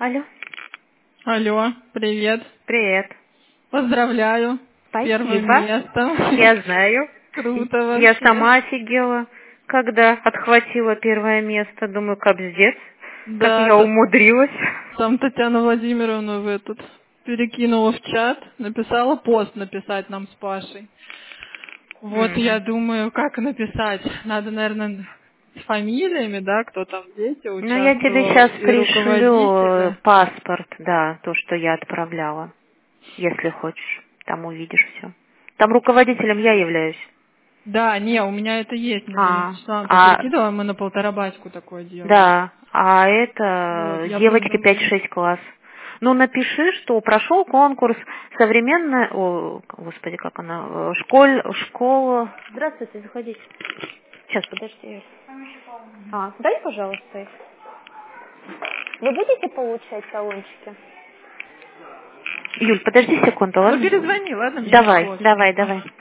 Алло. Алло, привет. Привет. Поздравляю. Спасибо. Первое место. Я знаю. Круто вообще. Я сама офигела, когда отхватила первое место. Думаю, капздец. Да, как я умудрилась. Там Татьяна Владимировна в этот перекинула в чат, написала пост написать нам с Пашей. Вот я думаю, как написать. Надо, наверное, с фамилиями, да, кто там дети участвовал. Ну, я тебе сейчас и пришлю руководители. паспорт, да, то, что я отправляла. Если хочешь. Там увидишь все. Там руководителем я являюсь. Да, не, у меня это есть. Мы же Вячеславом перекидываем, мы на 1,5 бачку такое делаем. Да, а Вот, это я девочки просто 5-6 класс. Ну, напиши, что прошел конкурс современная... О, господи, как она? Школа... Здравствуйте, заходите. Сейчас, подожди. Дай, пожалуйста, их. Вы будете получать талончики? Юль, подожди секунду, ладно? Ну, перезвони, ладно? Мне не Давай, сложно. давай, давай.